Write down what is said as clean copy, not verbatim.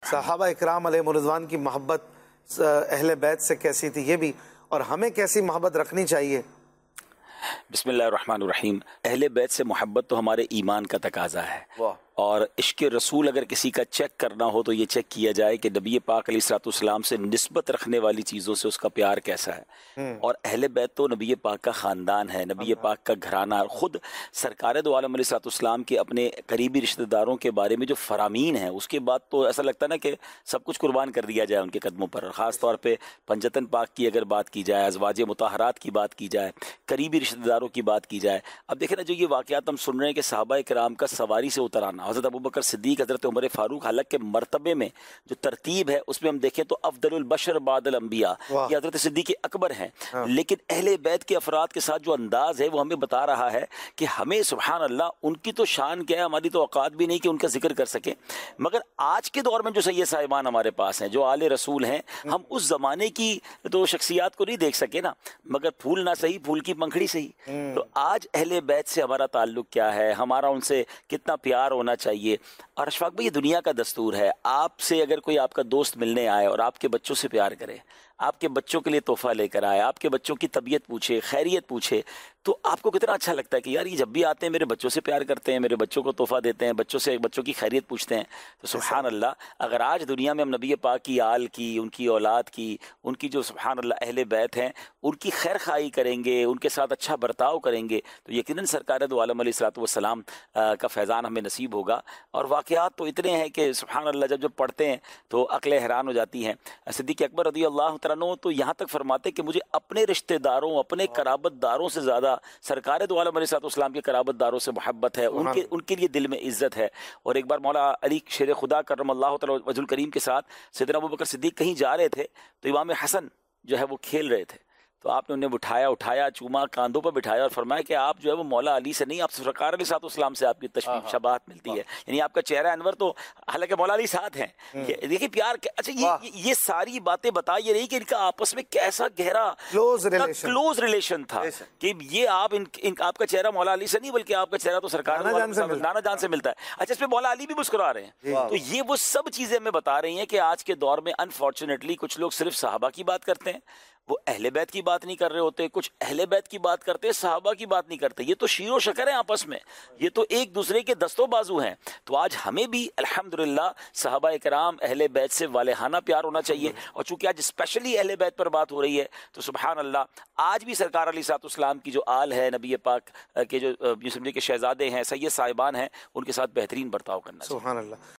صحابہ اکرام علیہ رضوان کی محبت اہل بیت سے کیسی تھی یہ بھی، اور ہمیں کیسی محبت رکھنی چاہیے؟ بسم اللہ الرحمن الرحیم۔ اہل بیت سے محبت تو ہمارے ایمان کا تقاضا ہے، اور عشق رسول اگر کسی کا چیک کرنا ہو تو یہ چیک کیا جائے کہ نبی پاک علیہ الصلوۃ والسلام سے نسبت رکھنے والی چیزوں سے اس کا پیار کیسا ہے۔ اور اہل بیت تو نبی پاک کا خاندان ہے، نبی پاک کا گھرانہ۔ خود سرکار دو عالم علیہ الصلوۃ والسلام کے اپنے قریبی رشتہ داروں کے بارے میں جو فرامین ہیں، اس کے بعد تو ایسا لگتا ہے نا کہ سب کچھ قربان کر دیا جائے ان کے قدموں پر۔ خاص طور پہ پنجتن پاک کی اگر بات کی جائے، ازواج مطہرات کی بات کی جائے، قریبی رشتہ داروں کی بات کی جائے۔ اب دیکھیں نا، جو یہ واقعات ہم سن رہے ہیں کہ صحابہ کرام کا سواری سے اتر آنا، حضرت ابوبکر صدیق، حضرت عمر فاروق، حالانکہ مرتبے میں جو ترتیب ہے اس میں ہم دیکھیں تو افضل البشر بعد الانبیاء یہ حضرت صدیق اکبر ہیں، لیکن اہل بیت کے افراد کے ساتھ جو انداز ہے وہ ہمیں بتا رہا ہے کہ ہمیں سبحان اللہ ان کی تو شان کیا ہے، ہماری تو اوقات بھی نہیں کہ ان کا ذکر کر سکیں۔ مگر آج کے دور میں جو سید صاحبان ہمارے پاس ہیں، جو آل رسول ہیں، ہم اس زمانے کی تو شخصیات کو نہیں دیکھ سکے نا، مگر پھول نہ صحیح، پھول کی پنکھڑی صحیح۔ تو آج اہل بیت سے ہمارا تعلق کیا ہے، ہمارا ان سے کتنا پیار ہونا چاہیے۔ اور اشفاق بھائی، یہ دنیا کا دستور ہے، آپ سے اگر کوئی آپ کا دوست ملنے آئے اور آپ کے بچوں سے پیار کرے، آپ کے بچوں کے لیے تحفہ لے کر آئے، آپ کے بچوں کی طبیعت پوچھے، خیریت پوچھے، تو آپ کو کتنا اچھا لگتا ہے کہ یار یہ جب بھی آتے ہیں میرے بچوں سے پیار کرتے ہیں، میرے بچوں کو تحفہ دیتے ہیں، بچوں کی خیریت پوچھتے ہیں۔ تو سبحان اللہ، اگر آج دنیا میں ہم نبی پاک کی آل کی، ان کی اولاد کی، ان کی جو سبحان اللہ اہل بیت ہیں، ان کی خیر خواہی کریں گے، ان کے ساتھ اچھا برتاؤ کریں گے، تو یقیناً سرکار دو عالم علیہ الصلوۃ والسلام کا فیضان ہمیں نصیب ہوگا۔ اور واقعات تو اتنے ہیں کہ سبحان اللہ جب پڑھتے ہیں تو عقلیں حیران ہو جاتی ہیں۔ صدیق اکبر رضی اللہ تعالیٰ عنہ تو یہاں تک فرماتے کہ مجھے اپنے رشتہ داروں، اپنے قرابت داروں سے زیادہ سرکار دو عالم علیہ الصلوۃ والسلام کے قرابت داروں سے محبت ہے، ان کے لیے دل میں عزت ہے۔ اور ایک بار مولا علی شیر خدا کرم اللہ تعالیٰ وجہ الکریم کے ساتھ سیدنا ابوبکر صدیق کہیں جا رہے تھے، تو امام حسن جو ہے وہ کھیل رہے تھے، تو آپ نے انہیں اٹھایا چوما، کاندھوں پر بٹھایا اور فرمایا کہ آپ جو ہے وہ مولا علی سے نہیں، آپ سرکار علیہ الصلوۃ والسلام سے آپ کی تشبیہ شباہت ملتی ہے، یعنی آپ کا چہرہ انور تو حالانکہ مولا علی ساتھ ہیں۔ دیکھیے پیار، اچھا یہ ساری باتیں بتا یہ رہی کہ ان کا آپس میں کیسا گہرا کلوز ریلیشن تھا، کہ یہ آپ کا چہرہ مولا علی سے نہیں بلکہ آپ کا چہرہ تو سرکار نانا جان سے ملتا ہے۔ اچھا، اس پہ مولا علی بھی مسکرا رہے ہیں۔ تو یہ وہ سب چیزیں ہمیں بتا رہی ہیں کہ آج کے دور میں انفارچونیٹلی کچھ لوگ صرف صحابہ کی بات کرتے ہیں، وہ اہل بیت کی بات نہیں کر رہے ہوتے، کچھ اہل بیت کی بات کرتے ہیں، صحابہ کی بات نہیں کرتے۔ یہ تو شیر و شکر ہیں آپس میں، یہ تو ایک دوسرے کے دست و بازو ہیں۔ تو آج ہمیں بھی الحمدللہ صحابہ کرام اہل بیت سے والہانہ پیار ہونا چاہیے۔ اور چونکہ آج اسپیشلی اہل بیت پر بات ہو رہی ہے تو سبحان اللہ، آج بھی سرکار علیہ الصلوۃ والسلام کی جو آل ہے، نبی پاک کے جو یوسف کے شہزادے ہیں، سید صاحبان ہیں، ان کے ساتھ بہترین برتاؤ کرنا چاہیے۔ سبحان اللہ۔